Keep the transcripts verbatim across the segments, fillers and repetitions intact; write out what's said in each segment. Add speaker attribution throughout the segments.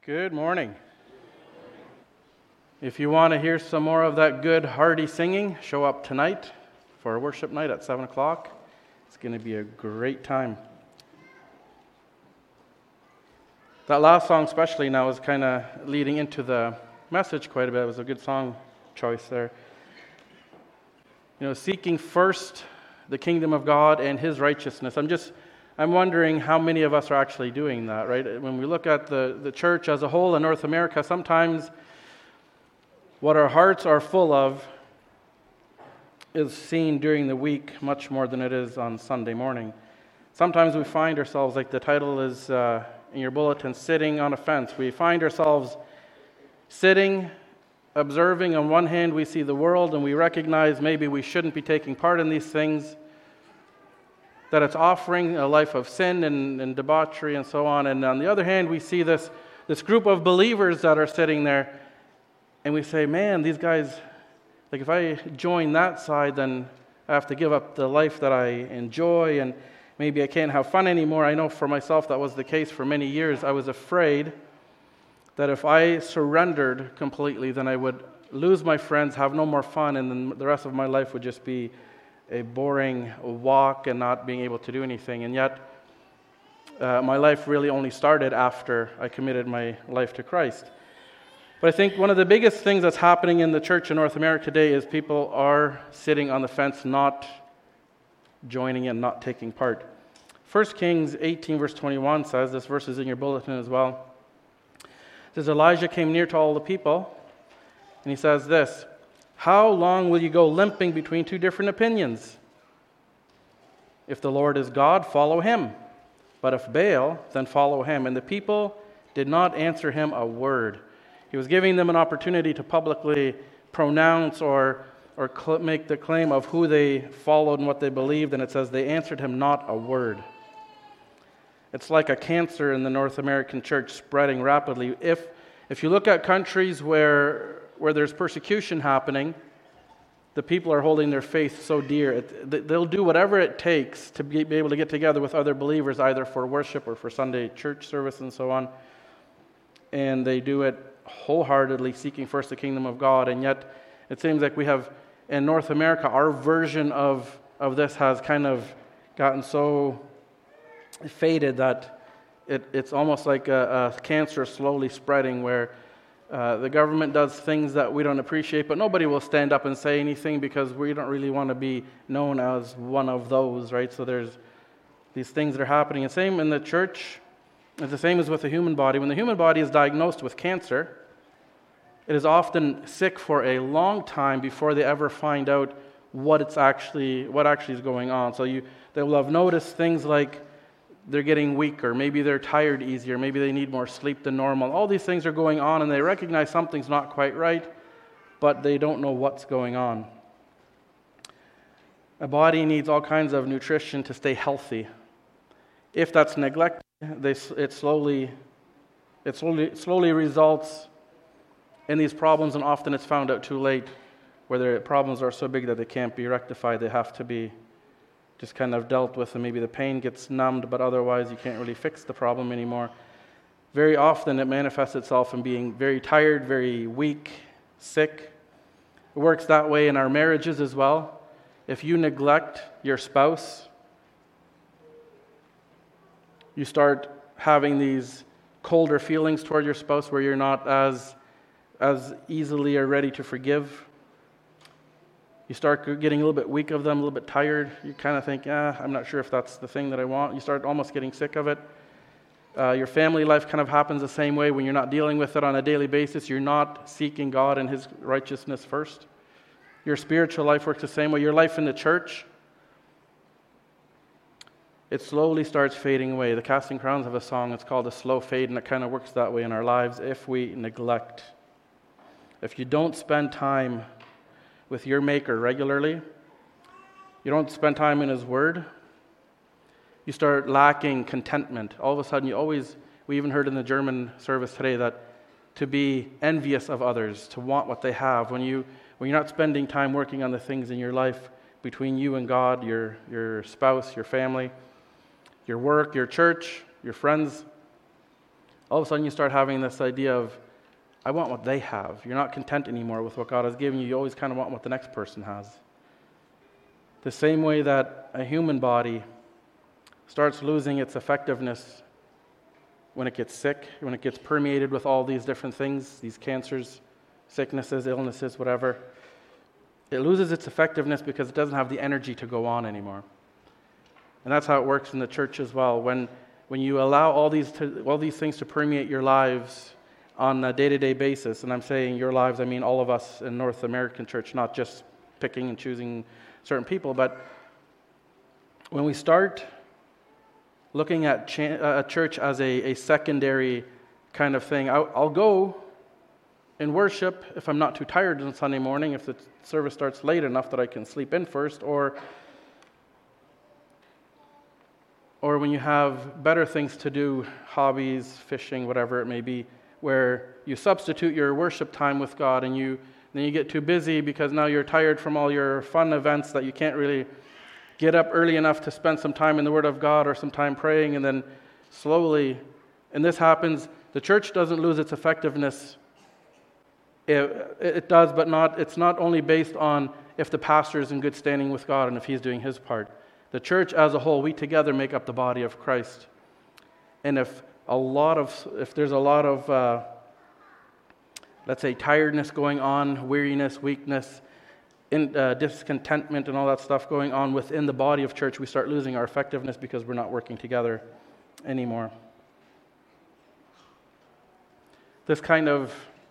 Speaker 1: Good morning. If you want to hear some more of that good, hearty singing, show up tonight for our worship night at seven o'clock. It's going to be a great time. That last song especially now is kind of leading into the message quite a bit. It was a good song choice there. You know, seeking first the kingdom of God and His righteousness. I'm just, I'm wondering how many of us are actually doing that, right? When we look at the, the church as a whole in North America, sometimes what our hearts are full of is seen during the week much more than it is on Sunday morning. Sometimes we find ourselves, like the title is uh, in your bulletin, sitting on a fence. We find ourselves sitting, observing. On one hand, we see the world and we recognize maybe we shouldn't be taking part in these things, that it's offering a life of sin and, and debauchery and so on. And on the other hand, we see this, this group of believers that are sitting there, and we say, man, these guys, like if I join that side, then I have to give up the life that I enjoy, and maybe I can't have fun anymore. I know for myself that was the case for many years. I was afraid that if I surrendered completely, then I would lose my friends, have no more fun, and then the rest of my life would just be a boring walk and not being able to do anything. And yet, uh, my life really only started after I committed my life to Christ. But I think one of the biggest things that's happening in the church in North America today is people are sitting on the fence, not joining in, not taking part. First Kings eighteen verse twenty-one says, this verse is in your bulletin as well. It says, Elijah came near to all the people, and he says this, how long will you go limping between two different opinions? If the Lord is God, follow Him. But if Baal, then follow him. And the people did not answer him a word. He was giving them an opportunity to publicly pronounce or, or cl- make the claim of who they followed and what they believed. And it says they answered him not a word. It's like a cancer in the North American church spreading rapidly. If, if you look at countries where... where there's persecution happening, the people are holding their faith so dear. It, they'll do whatever it takes to be, be able to get together with other believers, either for worship or for Sunday church service and so on. And they do it wholeheartedly, seeking first the kingdom of God. And yet, it seems like we have, in North America, our version of, of this has kind of gotten so faded that it, it's almost like a, a cancer slowly spreading where Uh, the government does things that we don't appreciate, but nobody will stand up and say anything because we don't really want to be known as one of those, right? So there's these things that are happening. And same in the church, it's the same as with the human body. When the human body is diagnosed with cancer, it is often sick for a long time before they ever find out what it's actually what actually is going on. So you they will have noticed things like they're getting weaker, maybe they're tired easier, maybe they need more sleep than normal. All these things are going on and they recognize something's not quite right, but they don't know what's going on. A body needs all kinds of nutrition to stay healthy. If that's neglected, they, it slowly it slowly, slowly results in these problems, and often it's found out too late, where the problems are so big that they can't be rectified. They have to be just kind of dealt with, and maybe the pain gets numbed, but otherwise you can't really fix the problem anymore. Very often it manifests itself in being very tired, very weak, sick. It works that way in our marriages as well. If you neglect your spouse, you start having these colder feelings toward your spouse where you're not as, as easily or ready to forgive. You start getting a little bit weak of them, a little bit tired. You kind of think, yeah, I'm not sure if that's the thing that I want. You start almost getting sick of it. Uh, your family life kind of happens the same way when you're not dealing with it on a daily basis. You're not seeking God and His righteousness first. Your spiritual life works the same way. Your life in the church, it slowly starts fading away. The Casting Crowns have a song, it's called A Slow Fade, and it kind of works that way in our lives if we neglect. If you don't spend time with your Maker regularly, you don't spend time in His Word, you start lacking contentment. All of a sudden, you always, we even heard in the German service today that to be envious of others, to want what they have. When, you, when you're not spending time working on the things in your life between you and God, your, your spouse, your family, your work, your church, your friends, all of a sudden you start having this idea of, I want what they have. You're not content anymore with what God has given you. You always kind of want what the next person has. The same way that a human body starts losing its effectiveness when it gets sick, when it gets permeated with all these different things, these cancers, sicknesses, illnesses, whatever. It loses its effectiveness because it doesn't have the energy to go on anymore. And that's how it works in the church as well. When when you allow all these to, all these things to permeate your lives on a day-to-day basis, and I'm saying your lives, I mean all of us in North American church, not just picking and choosing certain people, but when we start looking at ch- a church as a, a secondary kind of thing, I'll, I'll go and worship if I'm not too tired on Sunday morning, if the service starts late enough that I can sleep in first, or or when you have better things to do, hobbies, fishing, whatever it may be, where you substitute your worship time with God, and you then you get too busy because now you're tired from all your fun events that you can't really get up early enough to spend some time in the Word of God or some time praying, and then slowly, and this happens, the church doesn't lose its effectiveness. It, it does, but not. It's not only based on if the pastor is in good standing with God and if he's doing his part. The church as a whole, we together make up the body of Christ. And if a lot of, if there's a lot of, uh, let's say, tiredness going on, weariness, weakness, in, uh, discontentment, and all that stuff going on within the body of church, we start losing our effectiveness because we're not working together anymore. This kind of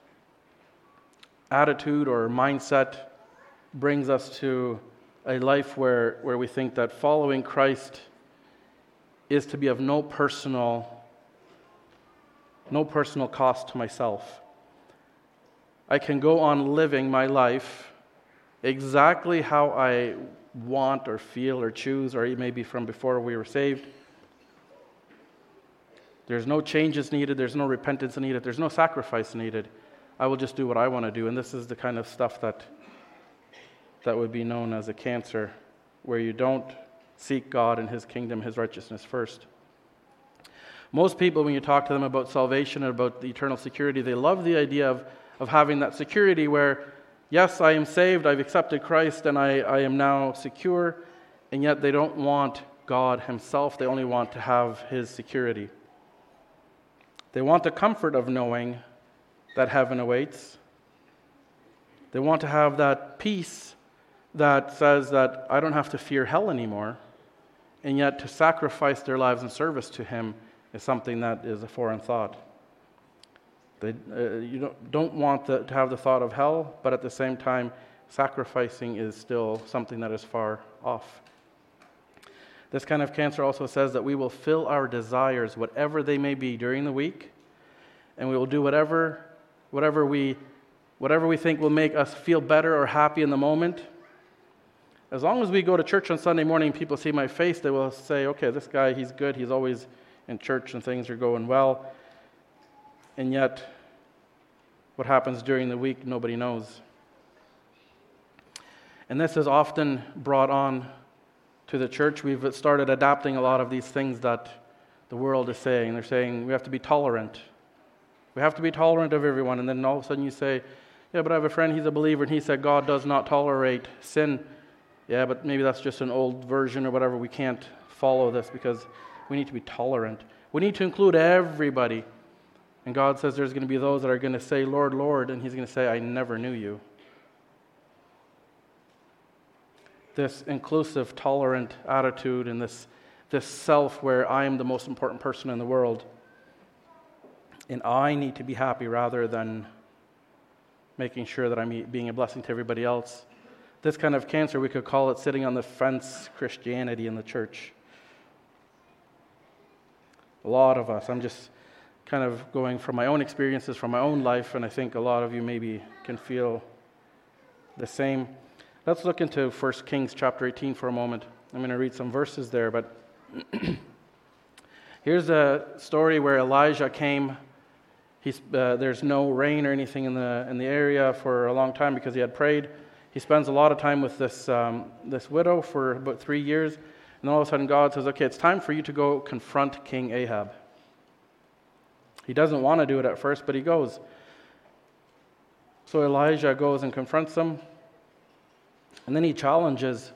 Speaker 1: attitude or mindset brings us to a life where, where we think that following Christ is to be of no personal, no personal cost to myself. I can go on living my life exactly how I want or feel or choose, or maybe from before we were saved. There's no changes needed, there's no repentance needed, there's no sacrifice needed. I will just do what I want to do. And this is the kind of stuff that that would be known as a cancer, where you don't seek God and His kingdom, His righteousness first. Most people, when you talk to them about salvation and about the eternal security, they love the idea of, of having that security where, yes, I am saved, I've accepted Christ, and I, I am now secure, and yet they don't want God Himself. They only want to have His security. They want the comfort of knowing that heaven awaits. They want to have that peace that says that I don't have to fear hell anymore, and yet to sacrifice their lives in service to Him is something that is a foreign thought. They, uh, you don't, don't want the, to have the thought of hell, but at the same time, sacrificing is still something that is far off. This kind of cancer also says that we will fill our desires, whatever they may be, during the week, and we will do whatever whatever we whatever we think will make us feel better or happy in the moment. As long as we go to church on Sunday morning and people see my face, they will say, okay, this guy, he's good, he's always in church and things are going well. And yet, what happens during the week, nobody knows. And this is often brought on to the church. We've started adapting a lot of these things that the world is saying. They're saying we have to be tolerant. We have to be tolerant of everyone. And then all of a sudden you say, yeah, but I have a friend, he's a believer, and he said God does not tolerate sin. Yeah, but maybe that's just an old version or whatever. We can't follow this because we need to be tolerant. We need to include everybody. And God says there's going to be those that are going to say, Lord, Lord, and He's going to say, I never knew you. This inclusive, tolerant attitude and this, this self where I am the most important person in the world and I need to be happy rather than making sure that I'm being a blessing to everybody else. This kind of cancer, we could call it sitting on the fence Christianity in the church. A lot of us, I'm just kind of going from my own experiences, from my own life, and I think a lot of you maybe can feel the same. Let's look into First Kings chapter eighteen for a moment. I'm going to read some verses there, but here's a story where Elijah came. He's, uh, there's no rain or anything in the in the area for a long time because he had prayed. He spends a lot of time with this um, this widow for about three years, and all of a sudden God says, okay, it's time for you to go confront King Ahab. He doesn't want to do it at first, but he goes. So Elijah goes and confronts them, and then he challenges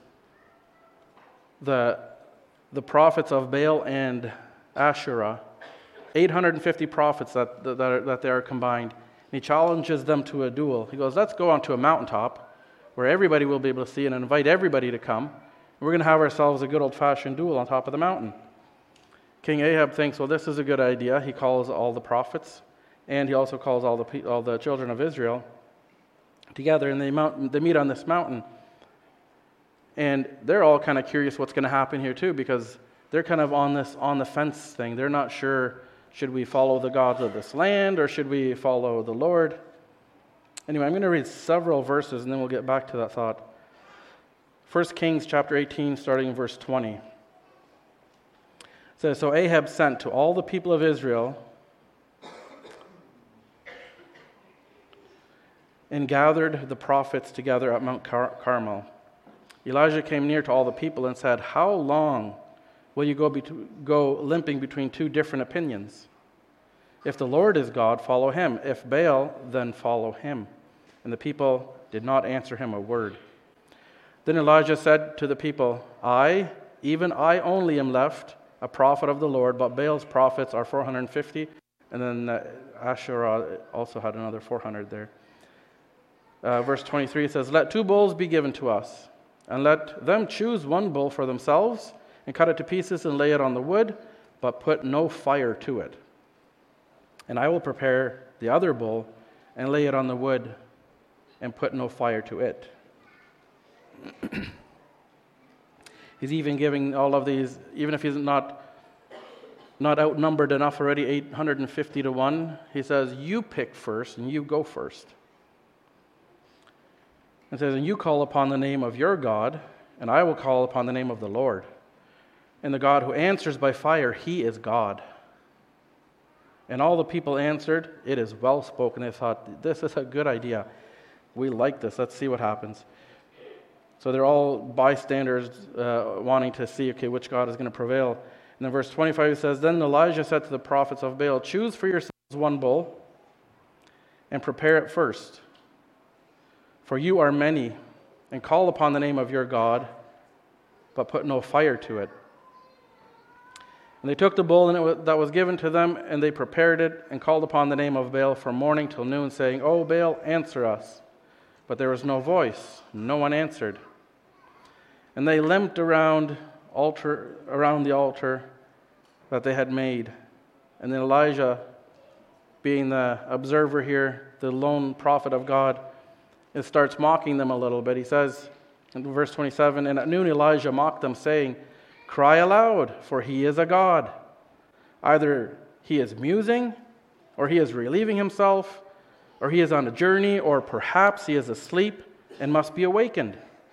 Speaker 1: the, the prophets of Baal and Asherah, eight hundred fifty prophets that, that, are, that they are combined. And he challenges them to a duel. He goes, let's go onto a mountaintop where everybody will be able to see and invite everybody to come. And we're going to have ourselves a good old-fashioned duel on top of the mountain. King Ahab thinks, well, this is a good idea. He calls all the prophets, and he also calls all the all the children of Israel together, and they, mount, they meet on this mountain. And they're all kind of curious what's going to happen here too, because they're kind of on this on the fence thing. They're not sure, should we follow the gods of this land or should we follow the Lord? Anyway, I'm going to read several verses and then we'll get back to that thought. First Kings chapter eighteen, starting in verse twenty. It says, so Ahab sent to all the people of Israel and gathered the prophets together at Mount Car- Carmel. Elijah came near to all the people and said, how long will you go, be- go limping between two different opinions? If the Lord is God, follow him. If Baal, then follow him. And the people did not answer him a word. Then Elijah said to the people, I, even I only am left, a prophet of the Lord, but Baal's prophets are four hundred fifty. And then uh, Asherah also had another four hundred there. Uh, verse twenty-three says, let two bulls be given to us, and let them choose one bull for themselves, and cut it to pieces and lay it on the wood, but put no fire to it. And I will prepare the other bull, and lay it on the wood, and put no fire to it. He's even giving all of these, even if he's not, not outnumbered enough already, eight hundred fifty to one, he says, you pick first, and you go first. It says, and you call upon the name of your God, and I will call upon the name of the Lord. And the God who answers by fire, he is God. And all the people answered, it is well spoken. They thought, this is a good idea. We like this. Let's see what happens. So they're all bystanders uh, wanting to see, okay, which God is going to prevail. And then verse twenty-five says, then Elijah said to the prophets of Baal, choose for yourselves one bull, and prepare it first. For you are many, and call upon the name of your God, but put no fire to it. And they took the bull and it was, that was given to them, and they prepared it, and called upon the name of Baal from morning till noon, saying, O Baal, answer us. But there was no voice. No one answered. And they limped around altar around the altar that they had made. And then Elijah, being the observer here, the lone prophet of God, it starts mocking them a little bit. He says in verse twenty-seven, and at noon Elijah mocked them, saying, cry aloud, for he is a god. Either he is musing, or he is relieving himself, or he is on a journey, or perhaps he is asleep and must be awakened.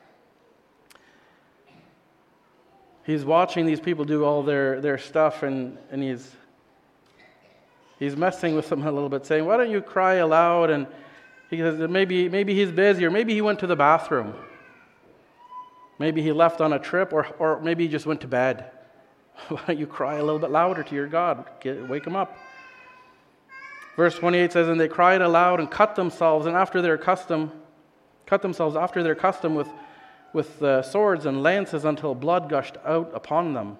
Speaker 1: He's watching these people do all their, their stuff, and, and he's he's messing with them a little bit, saying, why don't you cry aloud? And he says, maybe, maybe he's busy, or maybe he went to the bathroom. Maybe he left on a trip, or, or maybe he just went to bed. Why don't you cry a little bit louder to your God? Get, wake him up. Verse twenty-eight says, and they cried aloud and cut themselves, and after their custom, cut themselves after their custom with, with uh, swords and lances until blood gushed out upon them.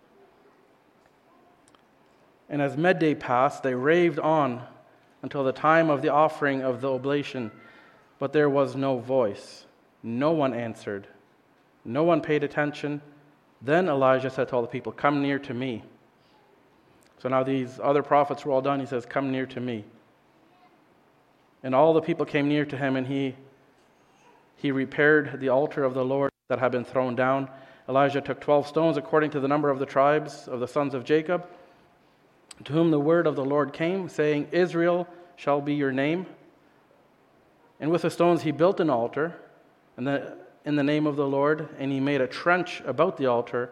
Speaker 1: And as midday passed, they raved on until the time of the offering of the oblation, but there was no voice. No one answered. No one paid attention. Then Elijah said to all the people, come near to me. So now these other prophets were all done. He says, come near to me. And all the people came near to him, and he he repaired the altar of the Lord that had been thrown down. Elijah took twelve stones according to the number of the tribes of the sons of Jacob, to whom the word of the Lord came, saying, Israel shall be your name. And with the stones he built an altar in the, in the name of the Lord, and he made a trench about the altar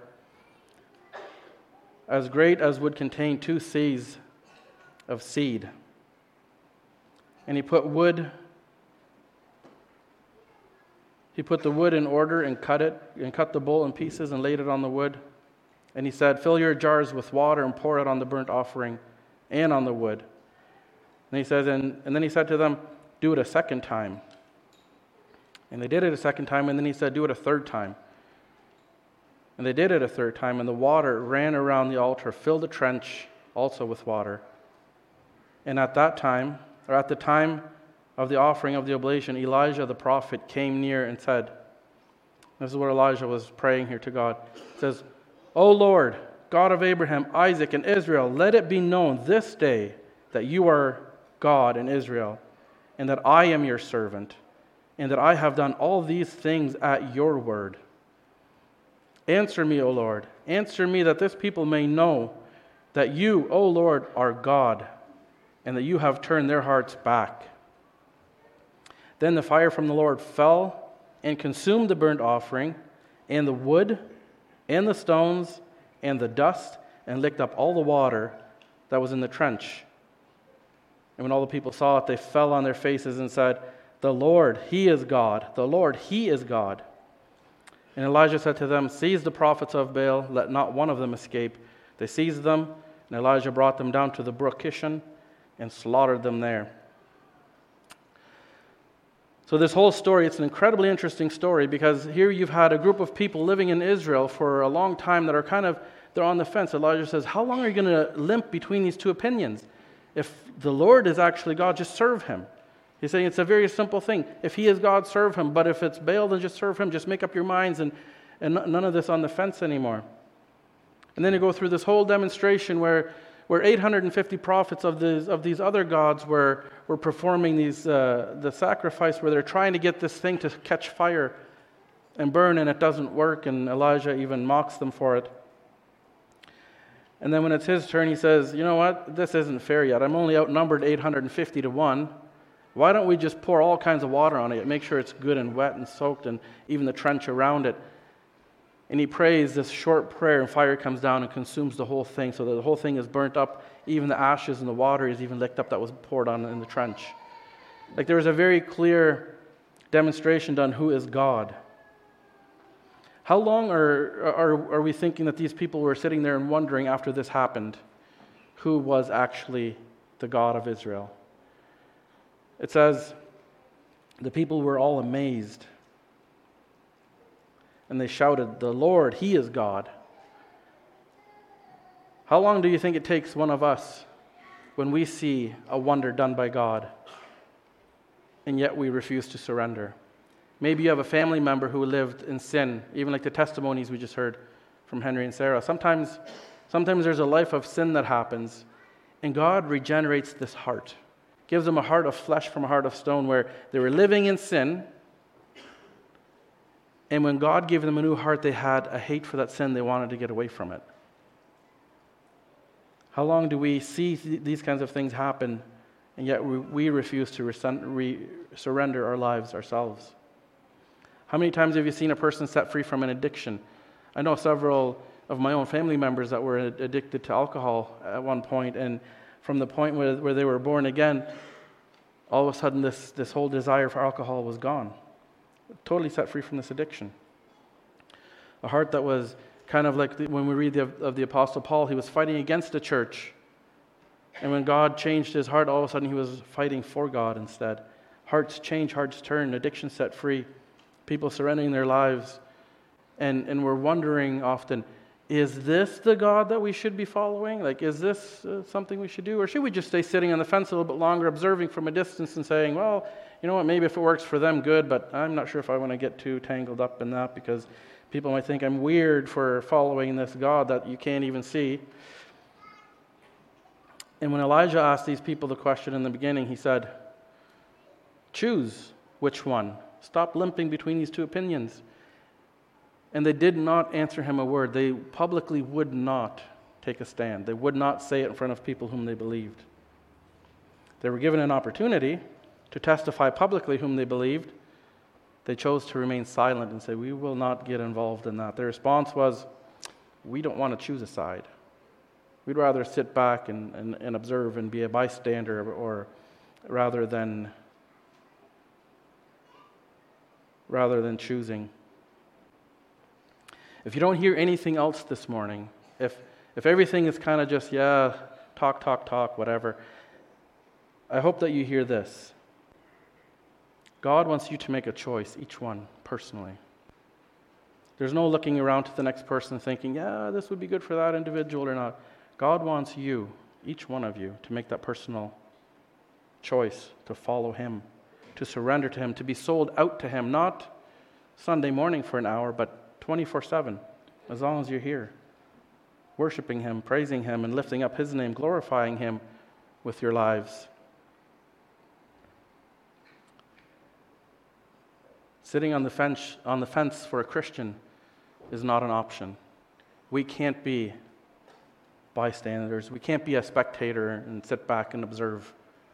Speaker 1: as great as would contain two seahs of seed. And he put wood, he put the wood in order and cut it, and cut the bull in pieces and laid it on the wood. And he said, fill your jars with water and pour it on the burnt offering and on the wood. And he says, and, and then he said to them, do it a second time. And they did it a second time, and then he said, do it a third time. And they did it a third time, and the water ran around the altar, filled the trench also with water. And at that time, or at the time of the offering of the oblation, Elijah the prophet came near and said, this is what Elijah was praying here to God. It says, O Lord, God of Abraham, Isaac, and Israel, let it be known this day that you are God in Israel, and that I am your servant, and that I have done all these things at your word. Answer me, O Lord, answer me, that this people may know that you, O Lord, are God, and that you have turned their hearts back. Then the fire from the Lord fell and consumed the burnt offering, and the wood, and the stones, and the dust, and licked up all the water that was in the trench. And when all the people saw it, they fell on their faces and said, the Lord, He is God. The Lord, He is God. And Elijah said to them, seize the prophets of Baal, let not one of them escape. They seized them, and Elijah brought them down to the brook Kishon and slaughtered them there. So this whole story, it's an incredibly interesting story, because here you've had a group of people living in Israel for a long time that are kind of, they're on the fence. Elijah says, how long are you going to limp between these two opinions? If the Lord is actually God, just serve Him. He's saying it's a very simple thing. If He is God, serve Him. But if it's Baal, then just serve Him. Just make up your minds, and, and none of this on the fence anymore. And then you go through this whole demonstration where, where eight hundred fifty prophets of these, of these other gods were, were performing these uh, the sacrifice, where they're trying to get this thing to catch fire and burn, and it doesn't work, and Elijah even mocks them for it. And then when it's his turn, he says, you know what, this isn't fair yet. I'm only outnumbered eight hundred fifty to one. Why don't we just pour all kinds of water on it, make sure it's good and wet and soaked, and even the trench around it? And he prays this short prayer, and fire comes down and consumes the whole thing, so that the whole thing is burnt up. Even the ashes and the water is even licked up that was poured on in the trench. Like, there was a very clear demonstration done who is God. How long are, are, are we thinking that these people were sitting there and wondering after this happened who was actually the God of Israel? It says, the people were all amazed. And they shouted, the Lord, He is God. How long do you think it takes one of us when we see a wonder done by God, and yet we refuse to surrender? Maybe you have a family member who lived in sin, even like the testimonies we just heard from Henry and Sarah. Sometimes, sometimes there's a life of sin that happens, and God regenerates this heart. Gives them a heart of flesh from a heart of stone, where they were living in sin, and when God gave them a new heart, they had a hate for that sin. They wanted to get away from it. How long do we see th- these kinds of things happen, and yet we, we refuse to re- re- surrender our lives ourselves? How many times have you seen a person set free from an addiction? I know several of my own family members that were addicted to alcohol at one point, and from the point where, where they were born again, all of a sudden this, this whole desire for alcohol was gone. Totally set free from this addiction. A heart that was kind of like the, when we read the, of the Apostle Paul, he was fighting against the church. And when God changed his heart, all of a sudden he was fighting for God instead. Hearts change, hearts turn, addiction set free, people surrendering their lives. And, and we're wondering often, is this the God that we should be following? Like, is this uh, something we should do? Or should we just stay sitting on the fence a little bit longer, observing from a distance and saying, well, you know what, maybe if it works for them, good, but I'm not sure if I want to get too tangled up in that, because people might think I'm weird for following this God that you can't even see. And when Elijah asked these people the question in the beginning, he said, choose which one. Stop limping between these two opinions. And they did not answer him a word. They publicly would not take a stand. They would not say it in front of people whom they believed. They were given an opportunity to testify publicly whom they believed. They chose to remain silent and say, we will not get involved in that. Their response was, we don't want to choose a side. We'd rather sit back and, and, and observe and be a bystander, or, or rather than rather than choosing. If you don't hear anything else this morning, if if everything is kind of just, yeah, talk, talk, talk, whatever. I hope that you hear this. God wants you to make a choice, each one, personally. There's no looking around to the next person thinking, yeah, this would be good for that individual or not. God wants you, each one of you, to make that personal choice to follow Him, to surrender to Him, to be sold out to Him, not Sunday morning for an hour, but twenty-four seven, as long as you're here, worshiping Him, praising Him, and lifting up His name, glorifying Him with your lives. Sitting on the fence, on the fence for a Christian is not an option. We can't be bystanders. We can't be a spectator and sit back and observe.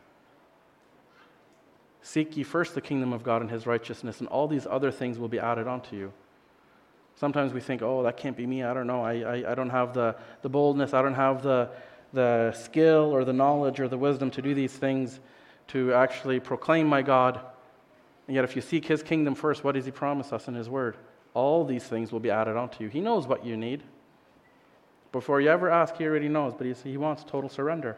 Speaker 1: Seek ye first the kingdom of God and His righteousness, and all these other things will be added onto you. Sometimes we think, oh, that can't be me. I don't know. I, I, I don't have the, the boldness. I don't have the, the skill or the knowledge or the wisdom to do these things, to actually proclaim my God. And yet if you seek His kingdom first, what does He promise us in His word? All these things will be added onto you. He knows what you need. Before you ever ask, He already knows, but He, he wants total surrender.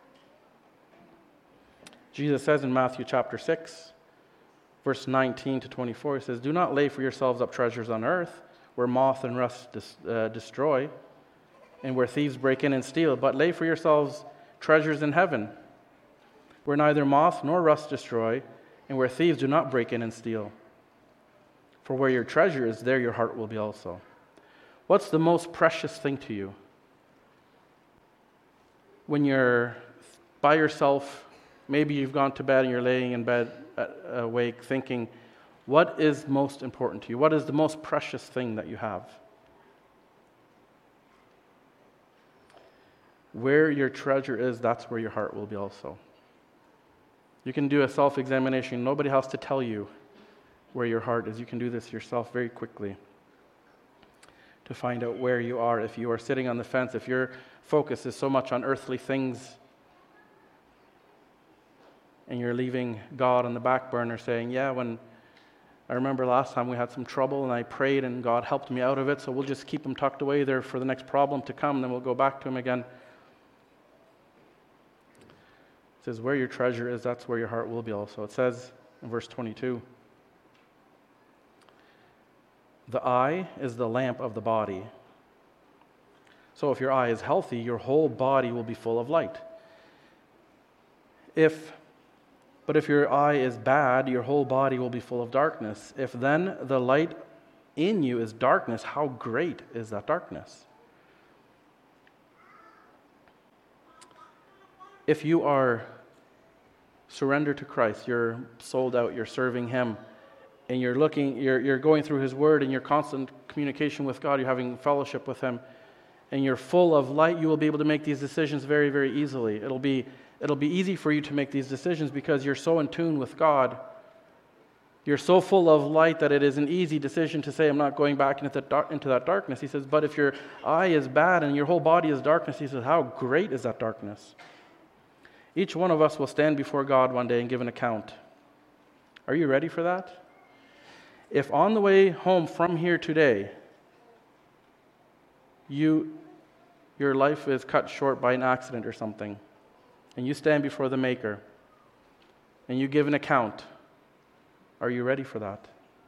Speaker 1: Jesus says in Matthew chapter six, verse nineteen to twenty-four, He says, do not lay for yourselves up treasures on earth, where moth and rust dis, uh, destroy, and where thieves break in and steal, but lay for yourselves treasures in heaven, where neither moth nor rust destroy, and where thieves do not break in and steal. For where your treasure is, there your heart will be also. What's the most precious thing to you? When you're by yourself, maybe you've gone to bed and you're laying in bed uh, awake thinking, what is most important to you? What is the most precious thing that you have? Where your treasure is, that's where your heart will be also. You can do a self-examination. Nobody has to tell you where your heart is. You can do this yourself very quickly to find out where you are. If you are sitting on the fence, if your focus is so much on earthly things, and you're leaving God on the back burner saying, yeah, when I remember last time we had some trouble and I prayed and God helped me out of it, so we'll just keep Him tucked away there for the next problem to come, then we'll go back to Him again. It says, where your treasure is, that's where your heart will be also. It says in verse twenty-two, the eye is the lamp of the body. So if your eye is healthy, your whole body will be full of light. If, but if your eye is bad, your whole body will be full of darkness. If then the light in you is darkness, how great is that darkness? If you are surrendered to Christ, you're sold out, you're serving Him, and you're looking, you're you're going through His Word, and you're constant communication with God, you're having fellowship with Him, and you're full of light, you will be able to make these decisions very, very easily. It'll be it'll be easy for you to make these decisions because you're so in tune with God. You're so full of light that it is an easy decision to say, I'm not going back into that, dark, into that darkness. He says, but if your eye is bad and your whole body is darkness, He says, how great is that darkness? Each one of us will stand before God one day and give an account. Are you ready for that? If on the way home from here today, you, your life is cut short by an accident or something, and you stand before the Maker, and you give an account, are you ready for that?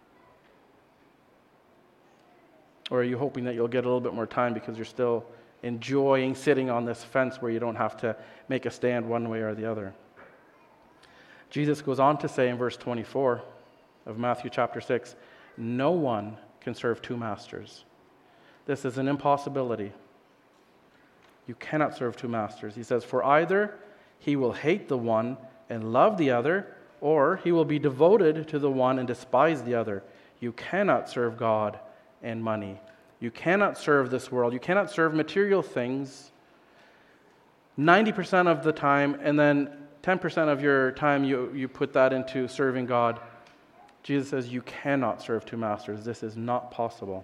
Speaker 1: Or are you hoping that you'll get a little bit more time because you're still enjoying sitting on this fence where you don't have to make a stand one way or the other? Jesus goes on to say in verse twenty-four of Matthew chapter six, no one can serve two masters. This is an impossibility. You cannot serve two masters. He says, for either he will hate the one and love the other, or he will be devoted to the one and despise the other. You cannot serve God and money. You cannot serve this world. You cannot serve material things ninety percent of the time, and then ten percent of your time you, you put that into serving God. Jesus says you cannot serve two masters. This is not possible.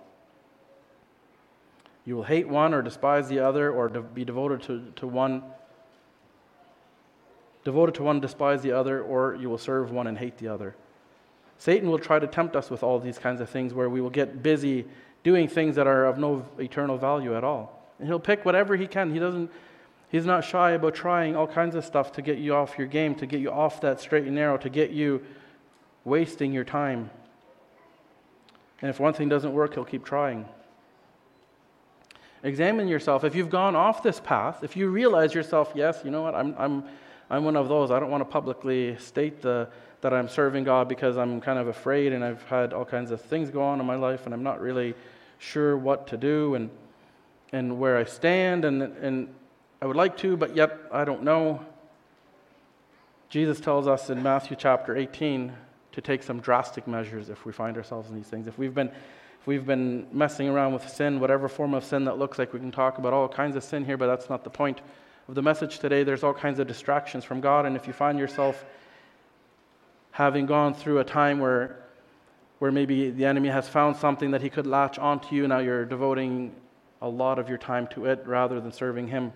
Speaker 1: You will hate one or despise the other, or de- be devoted to, to one, devoted to one, despise the other, or you will serve one and hate the other. Satan will try to tempt us with all these kinds of things where we will get busy doing things that are of no eternal value at all. And he'll pick whatever he can. He doesn't He's not shy about trying all kinds of stuff to get you off your game, to get you off that straight and narrow, to get you wasting your time. And if one thing doesn't work, he'll keep trying. Examine yourself. If you've gone off this path, if you realize yourself, yes, you know what, I'm I'm I'm one of those. I don't want to publicly state the that I'm serving God because I'm kind of afraid and I've had all kinds of things go on in my life and I'm not really sure what to do and and where I stand and and I would like to, but yet I don't know. Jesus tells us in Matthew chapter eighteen to take some drastic measures if we find ourselves in these things. If we've been if we've been messing around with sin, whatever form of sin that looks like, we can talk about all kinds of sin here, but that's not the point of the message today. There's all kinds of distractions from God, and if you find yourself having gone through a time where where maybe the enemy has found something that he could latch onto you, now you're devoting a lot of your time to it rather than serving him.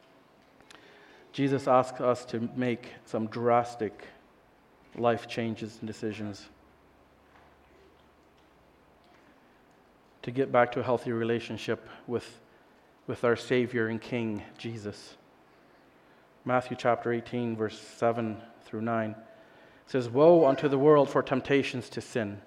Speaker 1: Jesus asks us to make some drastic life changes and decisions to get back to a healthy relationship with, with our Savior and King, Jesus. Matthew chapter eighteen, verse seven through nine says, "Woe unto the world for temptations to sin."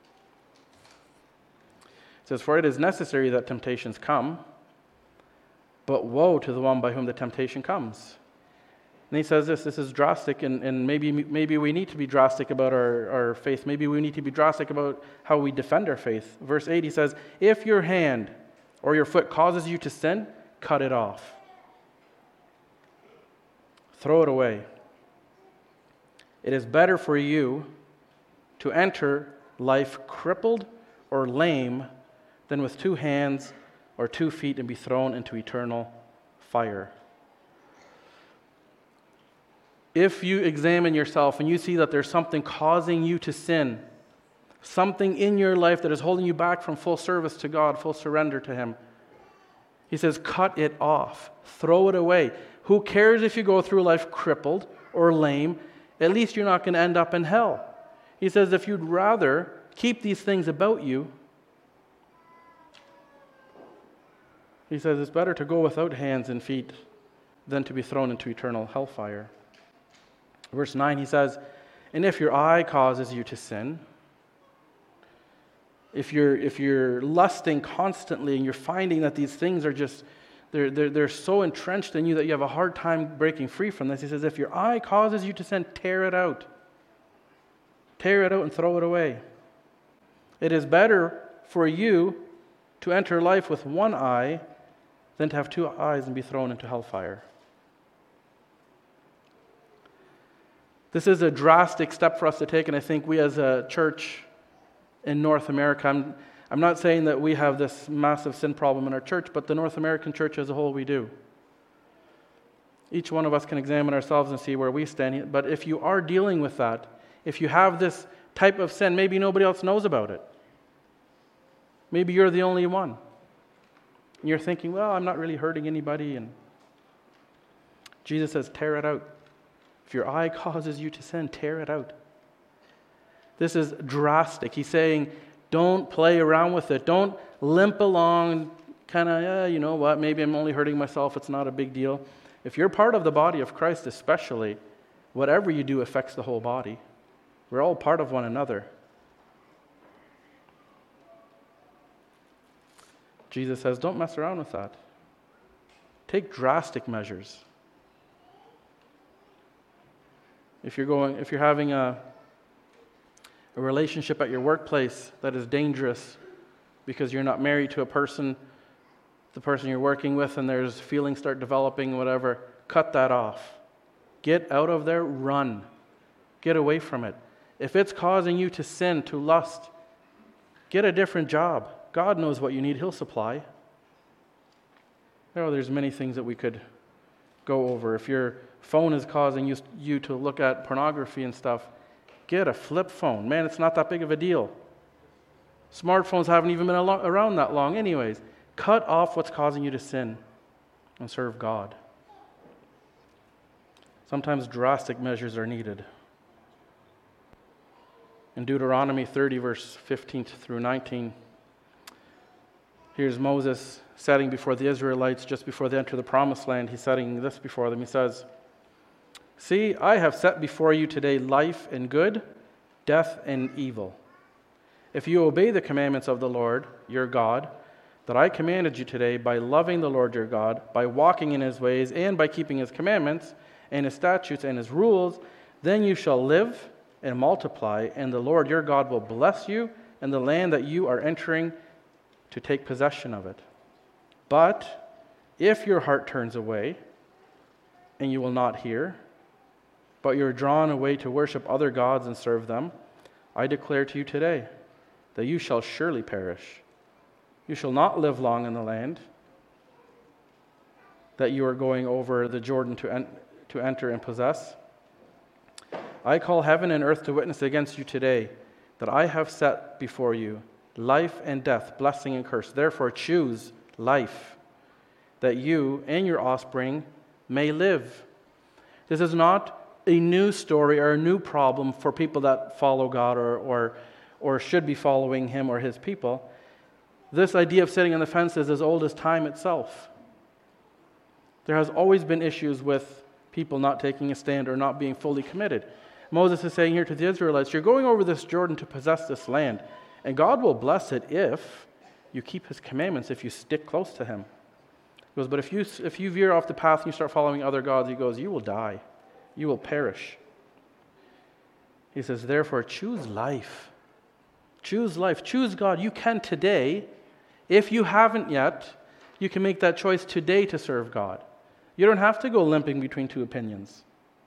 Speaker 1: It says, "For it is necessary that temptations come, but woe to the one by whom the temptation comes." And he says this, this is drastic, and, and maybe maybe we need to be drastic about our, our faith. Maybe we need to be drastic about how we defend our faith. Verse eight, he says, "If your hand or your foot causes you to sin, cut it off. Throw it away. It is better for you to enter life crippled or lame than with two hands or two feet and be thrown into eternal fire." If you examine yourself and you see that there's something causing you to sin, something in your life that is holding you back from full service to God, full surrender to Him, he says, cut it off. Throw it away. Who cares if you go through life crippled or lame? At least you're not going to end up in hell. He says, if you'd rather keep these things about you, he says, it's better to go without hands and feet than to be thrown into eternal hellfire. Verse nine, he says, "And if your eye causes you to sin," if you're if you're lusting constantly and you're finding that these things are just, they're, they're, they're so entrenched in you that you have a hard time breaking free from this, he says, if your eye causes you to sin, tear it out. Tear it out and throw it away. It is better for you to enter life with one eye than to have two eyes and be thrown into hellfire. This is a drastic step for us to take, and I think we as a church in North America, I'm, I'm not saying that we have this massive sin problem in our church, but the North American church as a whole, we do. Each one of us can examine ourselves and see where we stand, but if you are dealing with that, if you have this type of sin, maybe nobody else knows about it. Maybe you're the only one. And you're thinking, well, I'm not really hurting anybody, and Jesus says, tear it out. If your eye causes you to sin, tear it out. This is drastic. He's saying, don't play around with it. Don't limp along, kind of, yeah, you know what, maybe I'm only hurting myself. It's not a big deal. If you're part of the body of Christ especially, whatever you do affects the whole body. We're all part of one another. Jesus says, don't mess around with that. Take drastic measures. If you're going, if you're having a, a relationship at your workplace that is dangerous because you're not married to a person, the person you're working with, and there's feelings start developing, whatever, cut that off. Get out of there, run. Get away from it. If it's causing you to sin, to lust, get a different job. God knows what you need. He'll supply. Oh, there's many things that we could go over. If your phone is causing you, you to look at pornography and stuff, get a flip phone. Man, it's not that big of a deal. Smartphones haven't even been al- around that long anyways. Cut off what's causing you to sin and serve God. Sometimes drastic measures are needed. In Deuteronomy thirty, verse fifteen through nineteen, Here's Moses setting before the Israelites just before they enter the promised land. He's setting this before them. He says, "See, I have set before you today life and good, death and evil. If you obey the commandments of the Lord, your God, that I commanded you today by loving the Lord your God, by walking in his ways, and by keeping his commandments and his statutes and his rules, then you shall live and multiply, and the Lord your God will bless you in the land that you are entering to take possession of it. But if your heart turns away, and you will not hear, but you are drawn away to worship other gods and serve them, I declare to you today that you shall surely perish. You shall not live long in the land that you are going over the Jordan to, en- to enter and possess. I call heaven and earth to witness against you today that I have set before you life and death, blessing and curse. Therefore choose life, that you and your offspring may live." This is not a new story or a new problem for people that follow God or, or, or should be following him or his people. This idea of sitting on the fence is as old as time itself. There has always been issues with people not taking a stand or not being fully committed. Moses is saying here to the Israelites, you're going over this Jordan to possess this land, and God will bless it if you keep his commandments, if you stick close to him. He goes, but if you if you veer off the path and you start following other gods, he goes, you will die. You will perish. He says, therefore, choose life. Choose life. Choose God. You can today. If you haven't yet, you can make that choice today to serve God. You don't have to go limping between two opinions.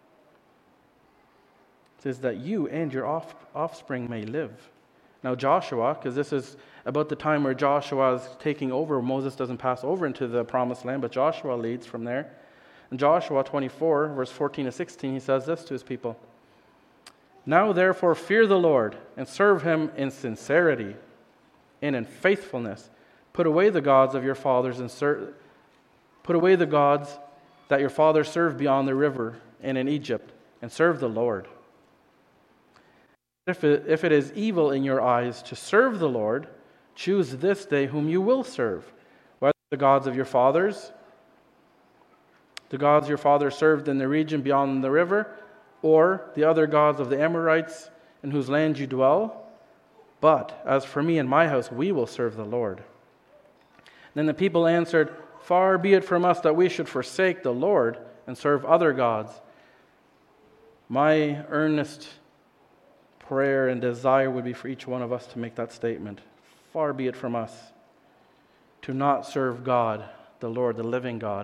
Speaker 1: It says that you and your off, offspring may live. Now Joshua, because this is about the time where Joshua is taking over, Moses doesn't pass over into the promised land, but Joshua leads from there. In Joshua twenty-four, verse fourteen to sixteen, he says this to his people. Now therefore fear the Lord and serve him in sincerity and in faithfulness. Put away the gods of your fathers and serve, put away the gods that your fathers served beyond the river and in Egypt, and serve the Lord. If it, if it is evil in your eyes to serve the Lord, choose this day whom you will serve, whether the gods of your fathers, the gods your fathers served in the region beyond the river, or the other gods of the Amorites in whose land you dwell. But as for me and my house, we will serve the Lord. Then the people answered, far be it from us that we should forsake the Lord and serve other gods. My earnest prayer and desire would be for each one of us to make that statement. Far be it from us to not serve God, the Lord, the living God.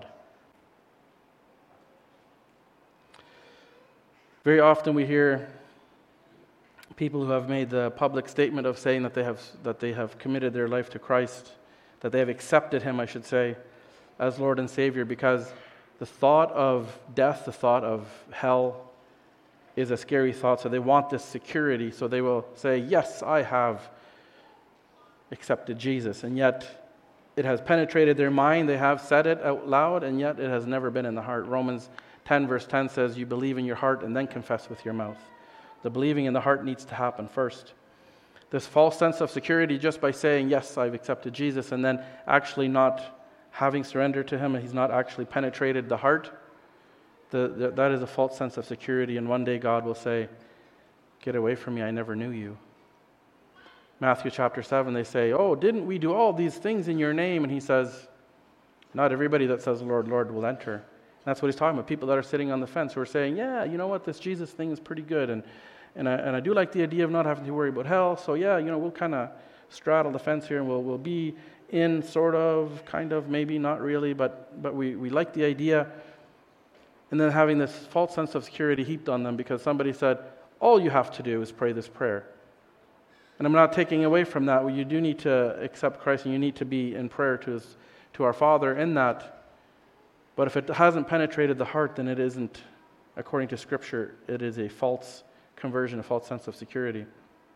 Speaker 1: Very often we hear people who have made the public statement of saying that they have that they have committed their life to Christ, that they have accepted him, I should say, as Lord and Savior, because the thought of death, the thought of hell, is a scary thought, so they want this security, so they will say, yes, I have accepted Jesus, and yet it has penetrated their mind, they have said it out loud, and yet it has never been in the heart. Romans ten verse ten says, you believe in your heart and then confess with your mouth. The believing in the heart needs to happen first. This false sense of security just by saying, yes, I've accepted Jesus, and then actually not having surrendered to him, and he's not actually penetrated the heart, The, the, that is a false sense of security, and one day God will say, get away from me, I never knew you. Matthew chapter seven, they say, oh, didn't we do all these things in your name? And he says, not everybody that says, Lord, Lord, will enter. And that's what he's talking about, people that are sitting on the fence who are saying, yeah, you know what, this Jesus thing is pretty good, and, and, I, and I do like the idea of not having to worry about hell, so yeah, you know, we'll kind of straddle the fence here, and we'll, we'll be in sort of, kind of, maybe, not really, but, but we, we like the idea. And then having this false sense of security heaped on them because somebody said, all you have to do is pray this prayer. And I'm not taking away from that. Well, you do need to accept Christ and you need to be in prayer to his, to our Father in that. But if it hasn't penetrated the heart, then it isn't, according to Scripture, it is a false conversion, a false sense of security.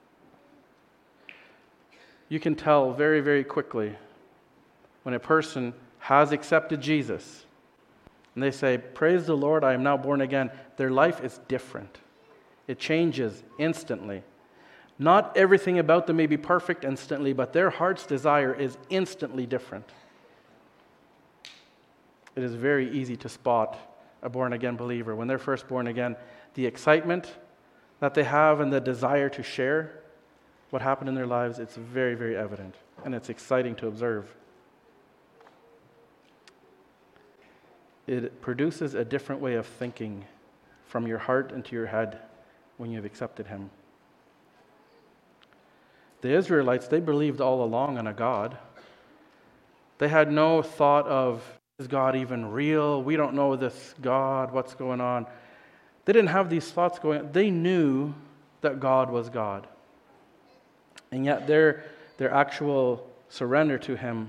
Speaker 1: You can tell very, very quickly when a person has accepted Jesus and they say, praise the Lord, I am now born again. Their life is different. It changes instantly. Not everything about them may be perfect instantly, but their heart's desire is instantly different. It is very easy to spot a born-again believer. When they're first born again, the excitement that they have and the desire to share what happened in their lives, it's very, very evident. And it's exciting to observe. It produces a different way of thinking from your heart into your head when you've accepted Him. The Israelites, they believed all along in a God. They had no thought of, is God even real? We don't know this God. What's going on? They didn't have these thoughts going on. They knew that God was God. And yet their, their actual surrender to Him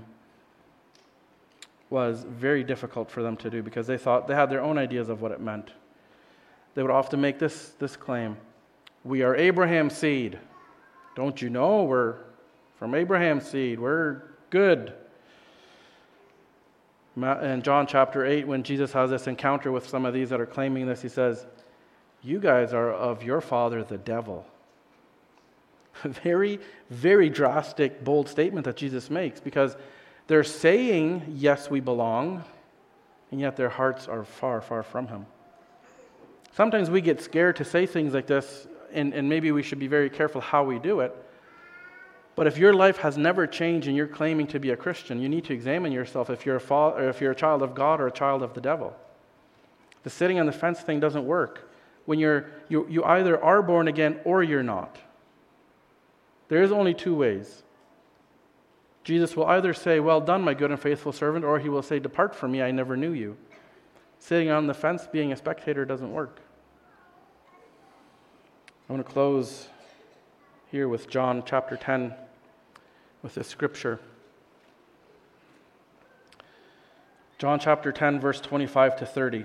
Speaker 1: was very difficult for them to do because they thought they had their own ideas of what it meant. They would often make this, this claim, we are Abraham's seed. Don't you know we're from Abraham's seed? We're good. In John chapter eight, when Jesus has this encounter with some of these that are claiming this, He says, you guys are of your father, the devil. A very, very drastic, bold statement that Jesus makes because they're saying, yes, we belong, and yet their hearts are far, far from Him. Sometimes we get scared to say things like this, and, and maybe we should be very careful how we do it. But if your life has never changed and you're claiming to be a Christian, you need to examine yourself if you're a fa- or if you're a child of God or a child of the devil. The sitting on the fence thing doesn't work. When you're you, you either are born again or you're not. There is only two ways. Jesus will either say, well done, my good and faithful servant, or He will say, depart from me, I never knew you. Sitting on the fence, being a spectator, doesn't work. I want to close here with John chapter ten, with this scripture. John chapter ten, verse twenty-five to thirty.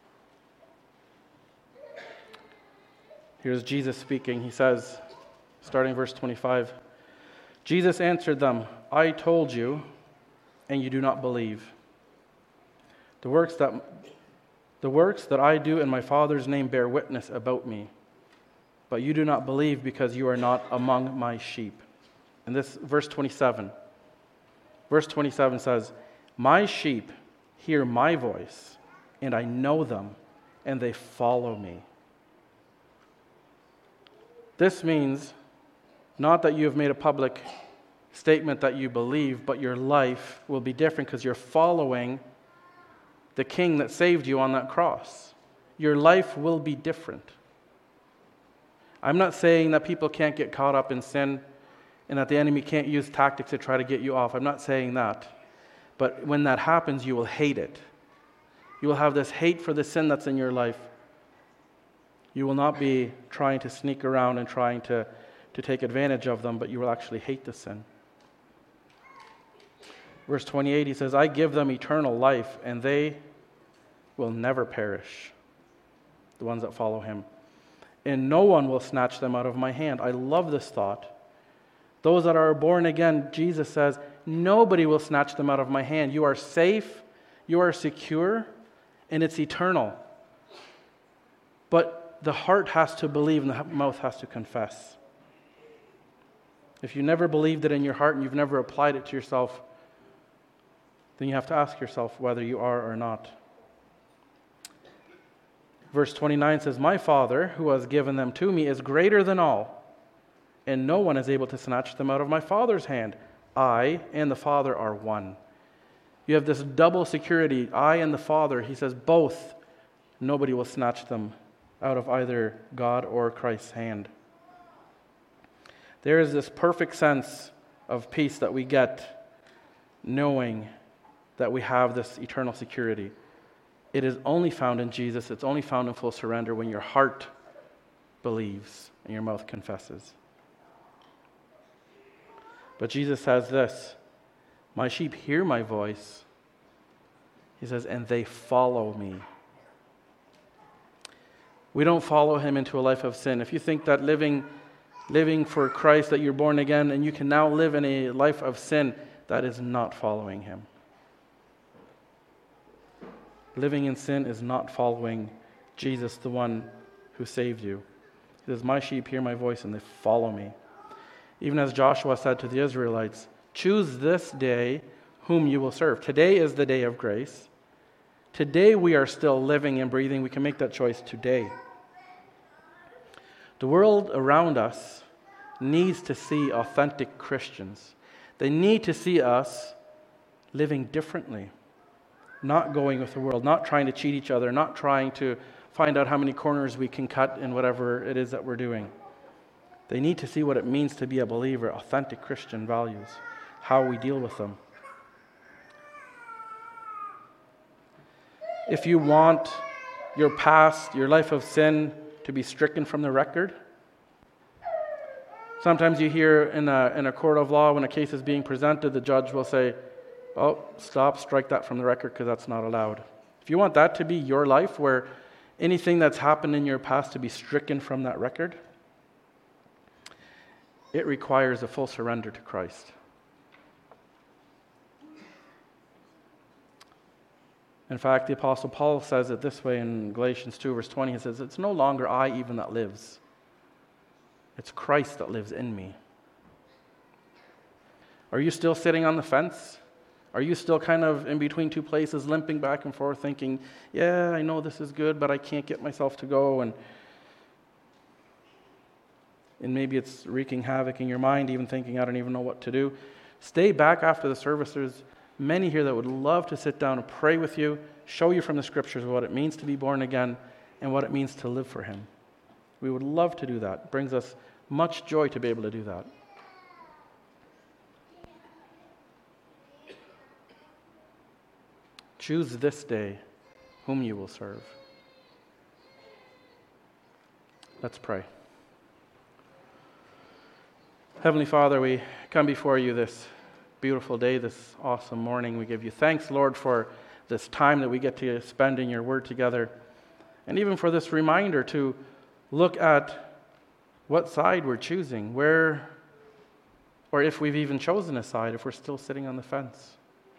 Speaker 1: Here's Jesus speaking. He says, starting verse twenty-five, Jesus answered them, I told you, and you do not believe. The works that the works that I do in my Father's name bear witness about me, but you do not believe because you are not among my sheep. And this verse twenty-seven. Verse twenty-seven says, my sheep hear my voice, and I know them, and they follow me. This means not that you have made a public statement that you believe, but your life will be different because you're following the King that saved you on that cross. Your life will be different. I'm not saying that people can't get caught up in sin and that the enemy can't use tactics to try to get you off. I'm not saying that. But when that happens, you will hate it. You will have this hate for the sin that's in your life. You will not be trying to sneak around and trying to, to take advantage of them, but you will actually hate the sin. Verse twenty-eight, he says, I give them eternal life, and they will never perish, the ones that follow Him. And no one will snatch them out of my hand. I love this thought. Those that are born again, Jesus says, nobody will snatch them out of my hand. You are safe, you are secure, and it's eternal. But the heart has to believe and the mouth has to confess. If you never believed it in your heart and you've never applied it to yourself, then you have to ask yourself whether you are or not. Verse twenty-nine says, my Father, who has given them to me, is greater than all, and no one is able to snatch them out of my Father's hand. I and the Father are one. You have this double security, I and the Father. He says both. Nobody will snatch them out of either God or Christ's hand. There is this perfect sense of peace that we get knowing that we have this eternal security. It is only found in Jesus. It's only found in full surrender when your heart believes and your mouth confesses. But Jesus says this, my sheep hear my voice. He says, and they follow me. We don't follow Him into a life of sin. If you think that living, living for Christ, that you're born again and you can now live in a life of sin, that is not following Him. Living in sin is not following Jesus, the one who saved you. He says, my sheep hear my voice and they follow me. Even as Joshua said to the Israelites, choose this day whom you will serve. Today is the day of grace. Today we are still living and breathing. We can make that choice today. The world around us needs to see authentic Christians. They need to see us living differently, not going with the world, not trying to cheat each other, not trying to find out how many corners we can cut in whatever it is that we're doing. They need to see what it means to be a believer, authentic Christian values, how we deal with them. If you want your past, your life of sin to be stricken from the record, sometimes you hear in a, in a court of law when a case is being presented, the judge will say, oh, stop, strike that from the record because that's not allowed. If you want that to be your life, where anything that's happened in your past to be stricken from that record, it requires a full surrender to Christ. In fact, the Apostle Paul says it this way in Galatians two, verse twenty. He says, it's no longer I even that lives. It's Christ that lives in me. Are you still sitting on the fence? Are you still kind of in between two places, limping back and forth, thinking, yeah, I know this is good, but I can't get myself to go, and and maybe it's wreaking havoc in your mind, even thinking, I don't even know what to do. Stay back after the service. There's many here that would love to sit down and pray with you, show you from the Scriptures what it means to be born again and what it means to live for Him. We would love to do that. It brings us much joy to be able to do that. Choose this day whom you will serve. Let's pray. Heavenly Father, we come before you this beautiful day, this awesome morning. We give you thanks, Lord, for this time that we get to spend in your word together, and even for this reminder to look at what side we're choosing, where, or if we've even chosen a side, if we're still sitting on the fence.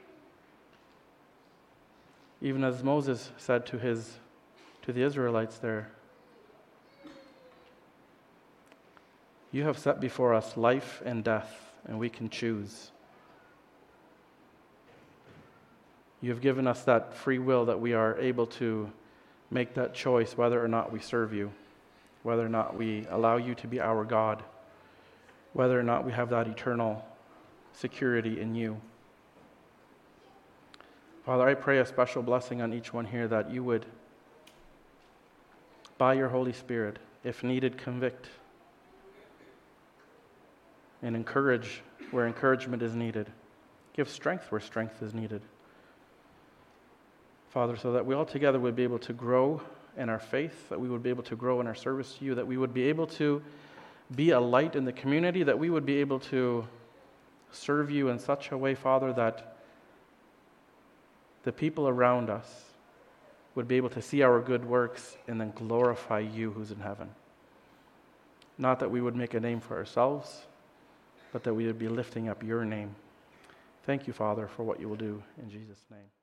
Speaker 1: Even as Moses said to his to the Israelites there, you have set before us life and death, and we can choose. You have given us that free will that we are able to make that choice whether or not we serve you, whether or not we allow you to be our God, whether or not we have that eternal security in you. Father, I pray a special blessing on each one here, that you would, by your Holy Spirit, if needed, convict and encourage where encouragement is needed. Give strength where strength is needed. Father, so that we all together would be able to grow in our faith, that we would be able to grow in our service to you, that we would be able to be a light in the community, that we would be able to serve you in such a way, Father, that the people around us would be able to see our good works and then glorify you who's in heaven. Not that we would make a name for ourselves, but that we would be lifting up your name. Thank you, Father, for what you will do in Jesus' name.